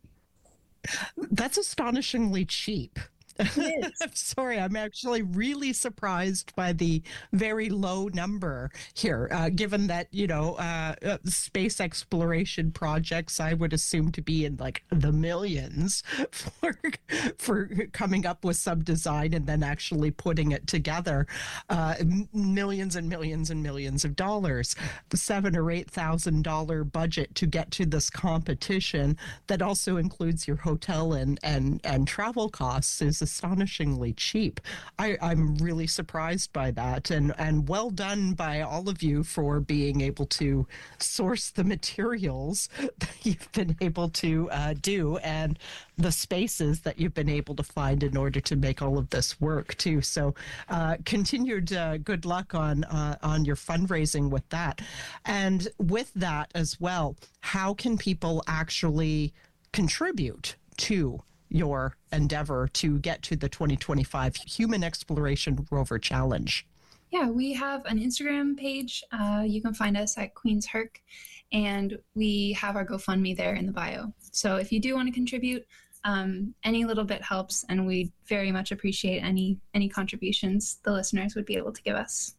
That's astonishingly cheap. I'm sorry, I'm actually really surprised by the very low number here, uh, given that, you know, uh, uh, space exploration projects, I would assume to be in like the millions for, for coming up with some design and then actually putting it together. Uh, millions and millions and millions of dollars, the seven or eight thousand dollar budget to get to this competition that also includes your hotel and, and, and travel costs is astonishingly cheap. I, I'm really surprised by that, and and well done by all of you for being able to source the materials that you've been able to uh, do, and the spaces that you've been able to find in order to make all of this work too. So uh, continued uh, good luck on uh, on your fundraising with that. And with that as well, how can people actually contribute to your endeavor to get to the twenty twenty-five Human Exploration Rover Challenge? Yeah, we have an Instagram page. Uh, you can find us at Queen's Herc, and we have our GoFundMe there in the bio. So if you do want to contribute, um, any little bit helps, and we very much appreciate any any contributions the listeners would be able to give us.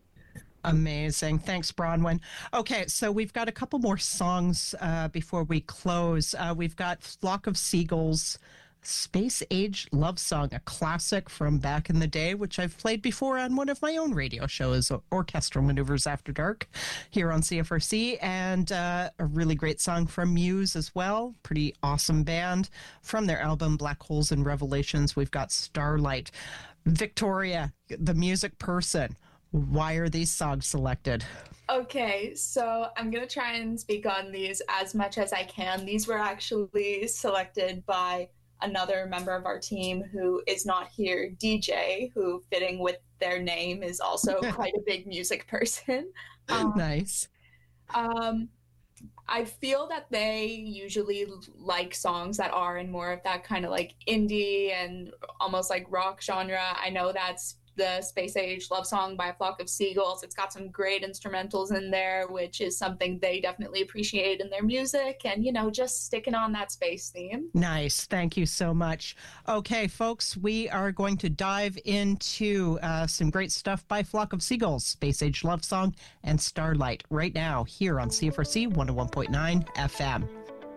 Amazing. Thanks, Bronwyn. Okay, so we've got a couple more songs uh, before we close. Uh, we've got Flock of Seagulls, Space Age Love Song, a classic from back in the day, which I've played before on one of my own radio shows, Orchestral Maneuvers After Dark, here on C F R C, and uh, a really great song from Muse as well. Pretty awesome band. From their album Black Holes and Revelations, we've got Starlight. Victoria, the music person, why are these songs selected? Okay, so I'm going to try and speak on these as much as I can. These were actually selected by another member of our team who is not here, D J, who, fitting with their name, is also quite a big music person. Um, nice. Um, I feel that they usually like songs that are in more of that kind of like indie and almost like rock genre. I know that's the Space Age Love Song by A Flock of Seagulls. It's got some great instrumentals in there, which is something they definitely appreciate in their music, and, you know, just sticking on that space theme. Nice. Thank you so much. Okay, folks, we are going to dive into uh, some great stuff by Flock of Seagulls, Space Age Love Song, and Starlight right now here on C F R C one oh one point nine F M.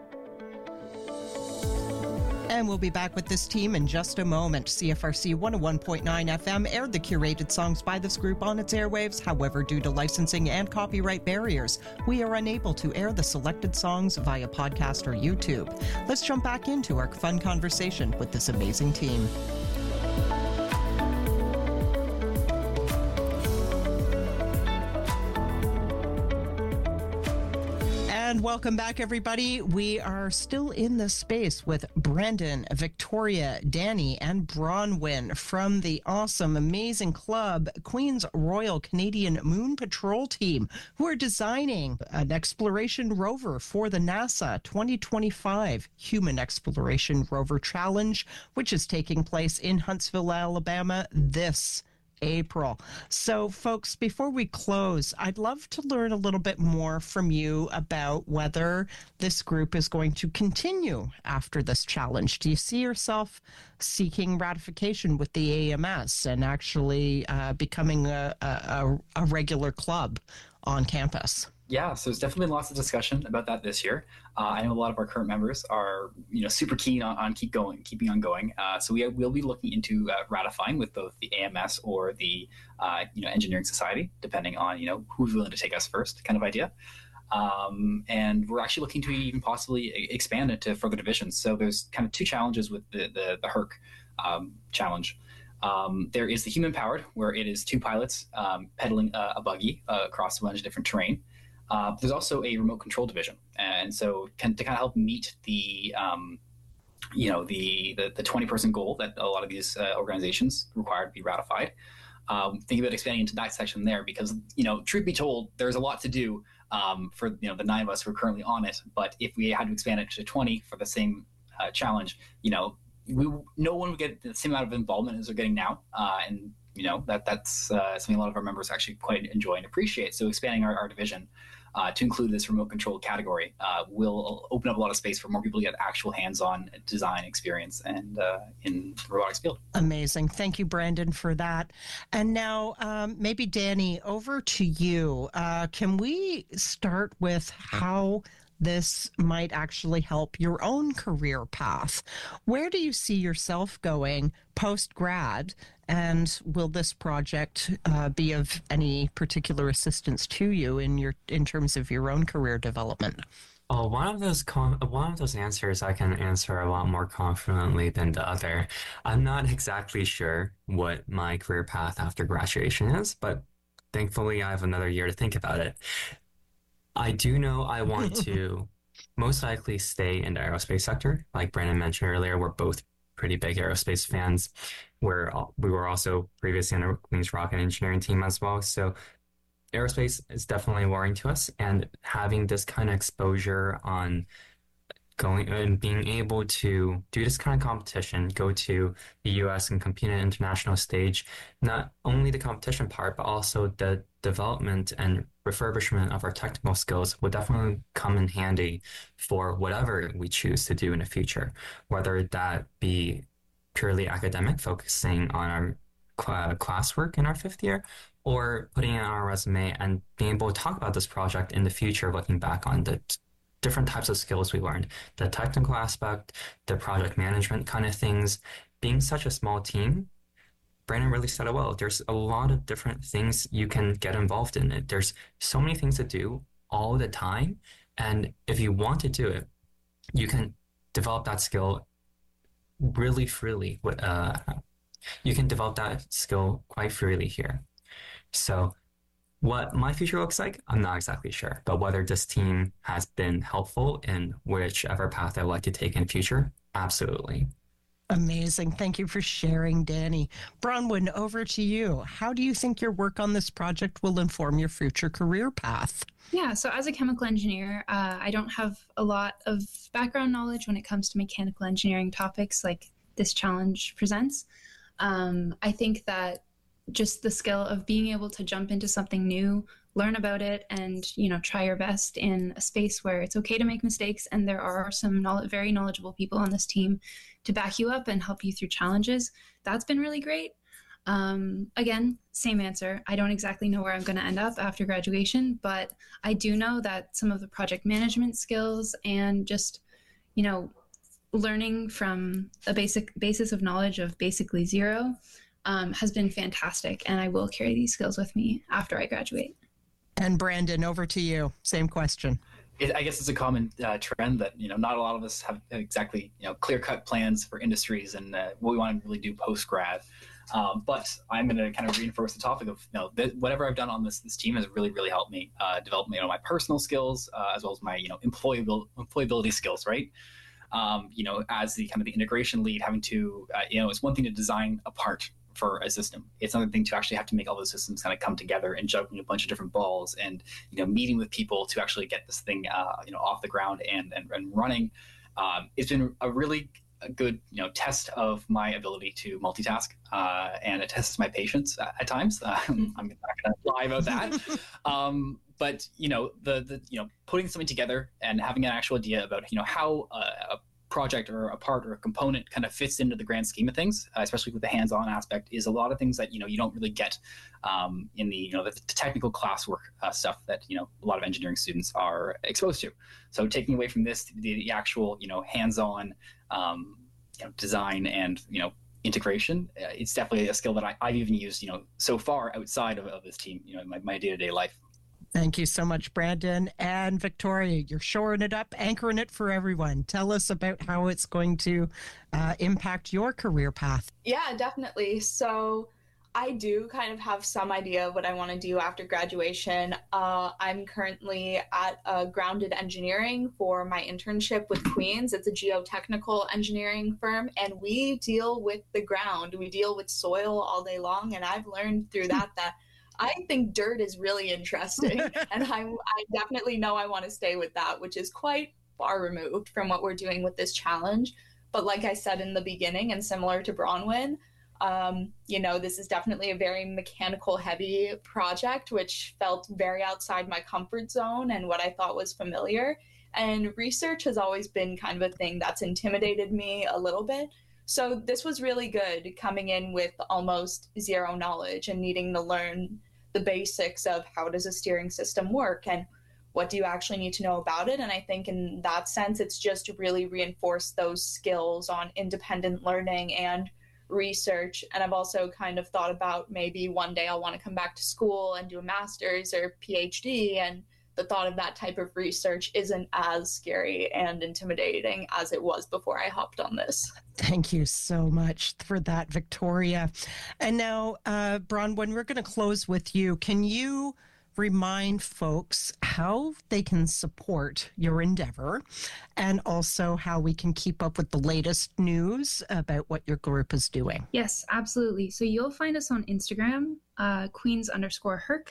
And we'll be back with this team in just a moment. C F R C one oh one point nine F M aired the curated songs by this group on its airwaves. However, due to licensing and copyright barriers, we are unable to air the selected songs via podcast or YouTube. Let's jump back into our fun conversation with this amazing team. And welcome back, everybody. We are still in the space with Brandon, Victoria, Danny, and Bronwyn from the awesome, amazing club, Queen's Royal Canadian Moon Patrol Team, who are designing an exploration rover for the NASA twenty twenty-five Human Exploration Rover Challenge, which is taking place in Huntsville, Alabama this April. So, folks, before we close, I'd love to learn a little bit more from you about whether this group is going to continue after this challenge. Do you see yourself seeking ratification with the A M S and actually uh, becoming a, a, a regular club on campus? Yeah, so there's definitely lots of discussion about that this year. Uh, I know a lot of our current members are, you know, super keen on, on keep going, keeping on going. Uh, so we will be looking into uh, ratifying with both the A M S or the, uh, you know, Engineering Society, depending on, you know, who's willing to take us first, kind of idea. Um, and we're actually looking to even possibly expand it to further divisions. So there's kind of two challenges with the, the, the Herc um, challenge. Um, there is the human powered, where it is two pilots um, pedaling a, a buggy uh, across a bunch of different terrain. Uh, there's also a remote control division. And so can, to kind of help meet the, um, you know, the, the, the twenty person goal that a lot of these uh, organizations require to be ratified. Um, think about expanding into that section there because, you know, truth be told, there's a lot to do um, for, you know, the nine of us who are currently on it. But if we had to expand it to twenty for the same uh, challenge, you know, we, no one would get the same amount of involvement as they're getting now. Uh, and, you know, that that's uh, something a lot of our members actually quite enjoy and appreciate. So expanding our, our division uh, to include this remote control category uh, will open up a lot of space for more people to get actual hands-on design experience and uh, in the robotics field. Amazing. Thank you, Brandon, for that. And now um, maybe Danny, over to you. Uh, can we start with how this might actually help your own career path? Where do you see yourself going post-grad? And will this project uh, be of any particular assistance to you in your in terms of your own career development? Oh, one of those com- one of those answers I can answer a lot more confidently than the other. I'm not exactly sure what my career path after graduation is, but thankfully I have another year to think about it. I do know I want to most likely stay in the aerospace sector. Like Brandon mentioned earlier, we're both pretty big aerospace fans. We're, we were also previously on the Queen's Rocket Engineering team as well. So aerospace is definitely worrying to us. And having this kind of exposure on going and being able to do this kind of competition, go to the U S and compete on an international stage, not only the competition part, but also the development and refurbishment of our technical skills will definitely come in handy for whatever we choose to do in the future, whether that be purely academic, focusing on our cl- classwork in our fifth year, or putting it on our resume and being able to talk about this project in the future, looking back on the different types of skills we learned, the technical aspect, the project management kind of things. Being such a small team, Brandon really said it well. There's a lot of different things you can get involved in it. There's so many things to do all the time. And if you want to do it, you can develop that skill really freely. Uh, you can develop that skill quite freely here. So what my future looks like, I'm not exactly sure. But whether this team has been helpful in whichever path I would like to take in the future, absolutely. Amazing. Thank you for sharing, Danny. Bronwyn, over to you. How do you think your work on this project will inform your future career path? Yeah, so as a chemical engineer, uh, I don't have a lot of background knowledge when it comes to mechanical engineering topics like this challenge presents. Um, I think that just the skill of being able to jump into something new, learn about it, and, you know, try your best in a space where it's okay to make mistakes, and there are some knowledge, very knowledgeable people on this team to back you up and help you through challenges. That's been really great. Um, again, same answer. I don't exactly know where I'm going to end up after graduation, but I do know that some of the project management skills and just, you know, learning from a basic basis of knowledge of basically zero um, has been fantastic, and I will carry these skills with me after I graduate. And Brandon, over to you. Same question. It, I guess it's a common uh, trend that, you know, not a lot of us have exactly, you know, clear-cut plans for industries and uh, what we want to really do post-grad. Um, but I'm going to kind of reinforce the topic of, you know, th- whatever I've done on this this team has really, really helped me uh, develop, you know, my personal skills uh, as well as my, you know, employable employability skills, right? Um, you know, as the kind of the integration lead, having to, uh, you know, it's one thing to design a part for a system. It's another thing to actually have to make all those systems kind of come together and juggling a bunch of different balls and, you know, meeting with people to actually get this thing, uh, you know, off the ground and, and, and running. Um, it's been a really a good, you know, test of my ability to multitask uh, and it tests my patience at, at times. Uh, I'm not going to lie about that. um, but, you know, the, the, you know, putting something together and having an actual idea about, you know, how uh, a project or a part or a component kind of fits into the grand scheme of things, uh, especially with the hands-on aspect, is a lot of things that, you know, you don't really get um, in the, you know, the, the technical classwork uh, stuff that, you know, a lot of engineering students are exposed to. So taking away from this, the, the actual, you know, hands-on um, you know, design and, you know, integration, uh, it's definitely a skill that I, I've even used, you know, so far outside of, of this team, you know, in my, my day-to-day life. Thank you so much, Brandon. And Victoria, you're shoring it up, anchoring it for everyone. Tell us about how it's going to uh, impact your career path. Yeah, definitely. So I do kind of have some idea of what I want to do after graduation. Uh, I'm currently at uh, Grounded Engineering for my internship with Queens. It's a geotechnical engineering firm, and we deal with the ground. We deal with soil all day long, and I've learned through that that I think dirt is really interesting, and I, I definitely know I want to stay with that, which is quite far removed from what we're doing with this challenge. But like I said in the beginning, and similar to Bronwyn, um, you know, this is definitely a very mechanical heavy project, which felt very outside my comfort zone and what I thought was familiar. And research has always been kind of a thing that's intimidated me a little bit. So this was really good, coming in with almost zero knowledge and needing to learn the basics of how does a steering system work and what do you actually need to know about it. And I think in that sense, it's just really reinforced those skills on independent learning and research. And I've also kind of thought about maybe one day I'll want to come back to school and do a master's or PhD, and the thought of that type of research isn't as scary and intimidating as it was before I hopped on this. Thank you so much for that, Victoria. And now, uh, Bronwyn, we're going to close with you. Can you remind folks how they can support your endeavor, and also how we can keep up with the latest news about what your group is doing? Yes, absolutely. So you'll find us on Instagram, uh, Queens underscore Herc.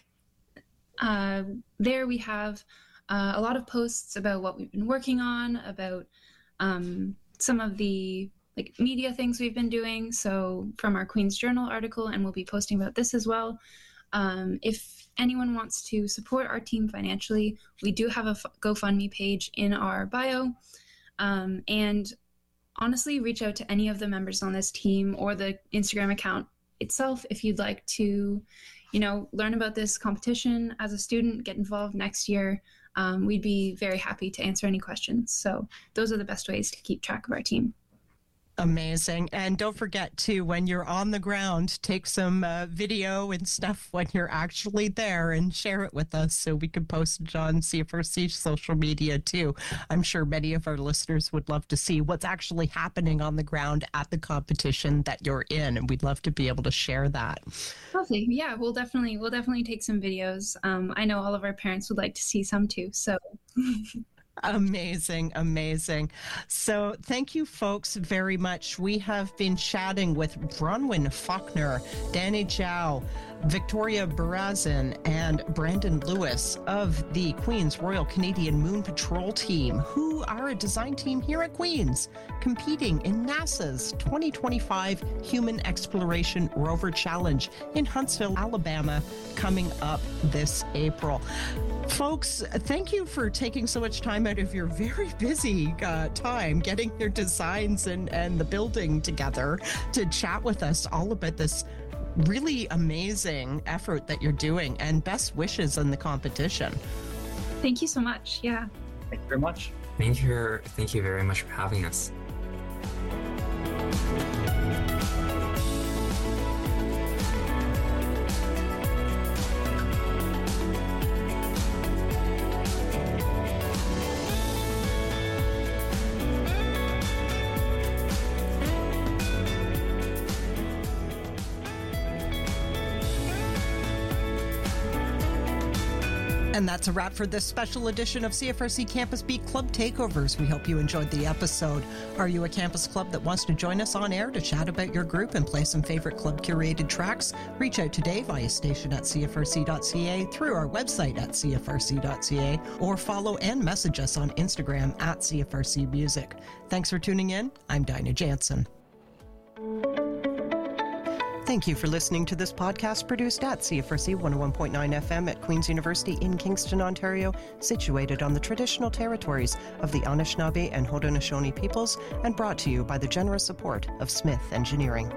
Uh, there we have uh, a lot of posts about what we've been working on, about um, some of the like media things we've been doing. So from our Queen's Journal article, and we'll be posting about this as well. Um, if anyone wants to support our team financially, we do have a F- GoFundMe page in our bio. Um, and honestly, reach out to any of the members on this team or the Instagram account itself if you'd like to, you know, learn about this competition as a student, get involved next year. Um, we'd be very happy to answer any questions. So those are the best ways to keep track of our team. Amazing. And don't forget to, when you're on the ground, take some uh, video and stuff when you're actually there and share it with us so we can post it on C F R C social media too. I'm sure many of our listeners would love to see what's actually happening on the ground at the competition that you're in, and we'd love to be able to share that. Lovely. Yeah, we'll definitely we'll definitely take some videos. Um, I know all of our parents would like to see some too. So. Amazing, amazing. So thank you, folks, very much. We have been chatting with Bronwyn Faulkner, Danny Zhao, Victoria Barazin, and Brandon Lewis of the Queen's Royal Canadian Moon Patrol Team, who are a design team here at Queen's, competing in NASA's twenty twenty-five Human Exploration Rover Challenge in Huntsville, Alabama, coming up this April. Folks, thank you for taking so much time out of your very busy uh, time getting your designs and, and the building together to chat with us all about this really amazing effort that you're doing, and best wishes in the competition. Thank you so much. Yeah. Thank you very much. Thank you. Thank you very much for having us. And that's a wrap for this special edition of C F R C Campus Beat Club Takeovers. We hope you enjoyed the episode. Are you a campus club that wants to join us on air to chat about your group and play some favorite club curated tracks? Reach out today via station at C F R C dot C A, through our website at C F R C dot C A, or follow and message us on Instagram at C F R C Music. Thanks for tuning in. I'm Dinah Jansen. Thank you for listening to this podcast produced at C F R C one oh one point nine F M at Queen's University in Kingston, Ontario, situated on the traditional territories of the Anishinaabe and Haudenosaunee peoples, and brought to you by the generous support of Smith Engineering.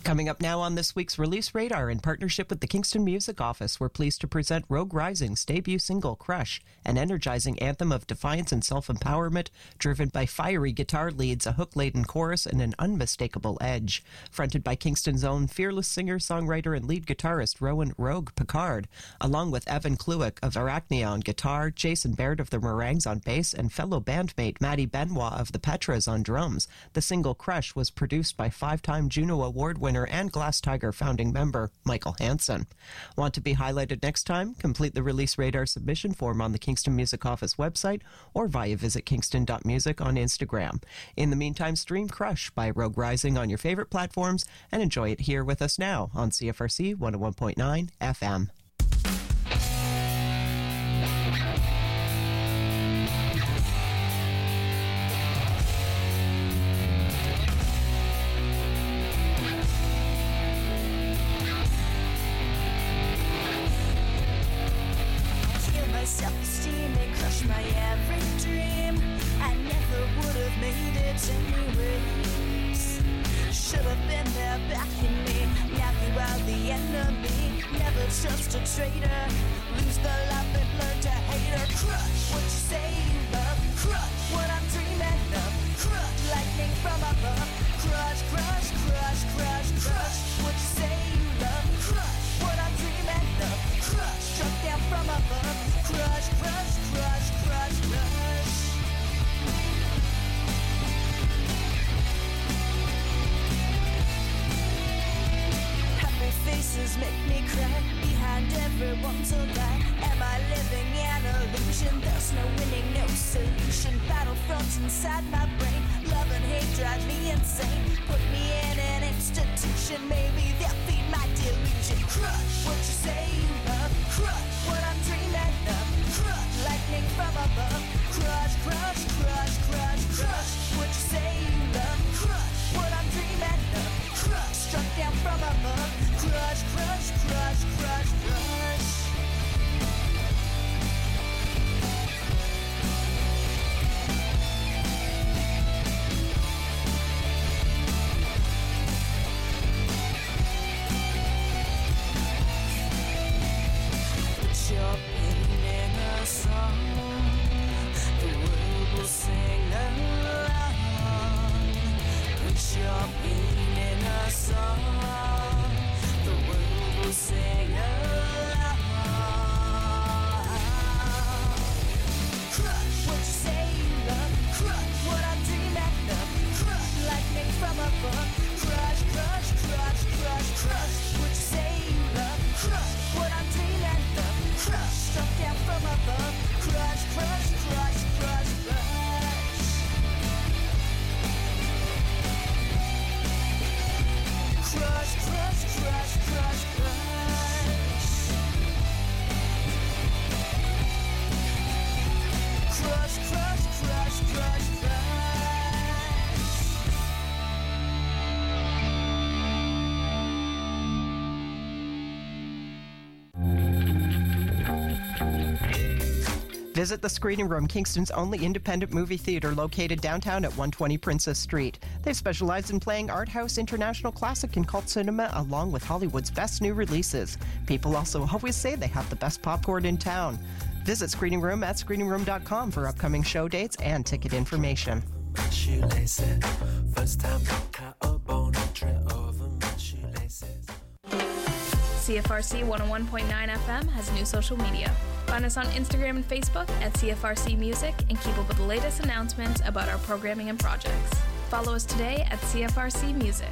Coming up now on this week's Release Radar, in partnership with the Kingston Music Office, we're pleased to present Rogue Rising's debut single, Crush, an energizing anthem of defiance and self-empowerment, driven by fiery guitar leads, a hook-laden chorus, and an unmistakable edge. Fronted by Kingston's own fearless singer, songwriter, and lead guitarist Rowan Rogue Picard, along with Evan Kluick of Arachnia on guitar, Jason Baird of the Meringues on bass, and fellow bandmate Maddie Benoit of the Petras on drums. The single Crush was produced by five-time Juno Award winner and Glass Tiger founding member Michael Hansen. Want to be highlighted next time? Complete the Release Radar submission form on the Kingston Music Office website or via visit kingston dot music on Instagram. In the meantime, stream Crush by Rogue Rising on your favorite platforms and enjoy it here with us now on C F R C one oh one point nine F M. Self-esteem, they crush my every dream. I never would have made it anyways. Should have been there backing me. Now you are the enemy. Never trust a traitor. Lose the love and learn to hate her. Crush what you say you love. Crush what I'm dreaming of. Crush lightning from above. Crush, crush, crush, crush, crush what you say you love. Crush what I'm dreaming of. Crush struck down from above. Crush, crush, crush, crush, crush. Happy faces make me cry. Behind everyone's a lie. Am I living an illusion? There's no winning, no solution. Battlefronts inside my brain. Love and hate drive me insane. Put me in an institution. Maybe they'll feed my delusion. Crush what you say you love. Crush what I'm dreaming of. Crush lightning from above. Crush, crush, crush, crush, crush what you say you love. Crush what I'm dreaming of. Crush struck down from above. Crush, crush, crush, crush, crush. Put your pain in a song. The world will sing along. Put your pain in a song. The world will sing along. Crush what you say you love. Crush what I'm dreaming of. Crush lightning from above. Crush, crush, crush, crush, crush what you say you love. Crush what I'm dreaming of. Crush struck down from above. Crush, crush, crush, crush, crush. Crush, crush, crush, crush, crush. Crush, crush, crush, crush, crush. Visit the Screening Room, Kingston's only independent movie theater located downtown at one twenty Princess Street. They've specialized in playing art house, international classic, and cult cinema, along with Hollywood's best new releases. People also always say they have the best popcorn in town. Visit Screening Room at screening room dot com for upcoming show dates and ticket information. C F R C one oh one point nine F M has new social media. Find us on Instagram and Facebook at C F R C Music and keep up with the latest announcements about our programming and projects. Follow us today at C F R C Music.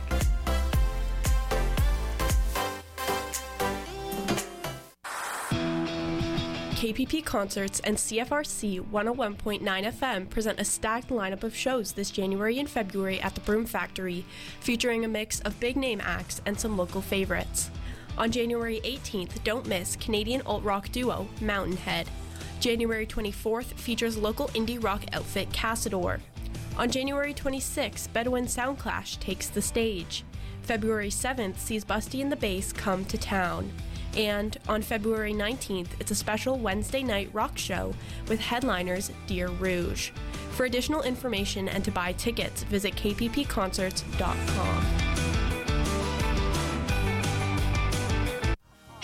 K P P Concerts and C F R C one oh one point nine F M present a stacked lineup of shows this January and February at the Broom Factory, featuring a mix of big-name acts and some local favorites. On January eighteenth, don't miss Canadian alt-rock duo Mountain Head. January twenty-fourth features local indie rock outfit Cassador. On January twenty-sixth, Bedouin Soundclash takes the stage. February seventh sees Busty and the Bass come to town. And on February nineteenth, it's a special Wednesday night rock show with headliners Deer Rouge. For additional information and to buy tickets, visit k p p concerts dot com.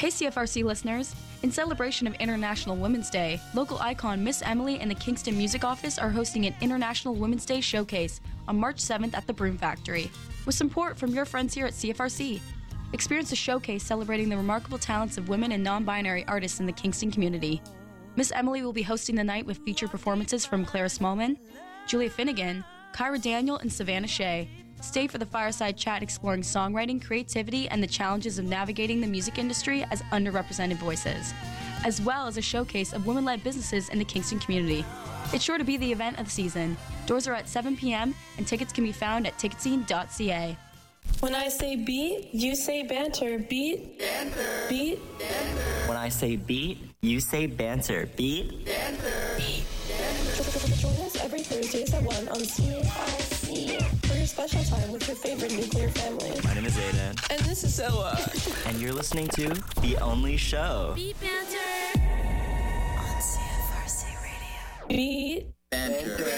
Hey C F R C listeners! In celebration of International Women's Day, local icon Miss Emily and the Kingston Music Office are hosting an International Women's Day showcase on March seventh at the Broom Factory, with support from your friends here at C F R C. Experience a showcase celebrating the remarkable talents of women and non-binary artists in the Kingston community. Miss Emily will be hosting the night with featured performances from Clara Smallman, Julia Finnegan, Kyra Daniel, and Savannah Shea. Stay for the fireside chat exploring songwriting, creativity, and the challenges of navigating the music industry as underrepresented voices, as well as a showcase of women-led businesses in the Kingston community. It's sure to be the event of the season. Doors are at seven p.m. and tickets can be found at ticketscene dot c a. When I say beat, you say banter. Beat, banter. Beat, banter. When I say beat, you say banter. Beat, banter. Beat, banter. Join us every Thursdays at one on C F R C for your special time with your favorite nuclear family. My name is Aiden. And this is Zoa. And you're listening to The Only Show. Beat, banter. On C F R C Radio. Beat, banter.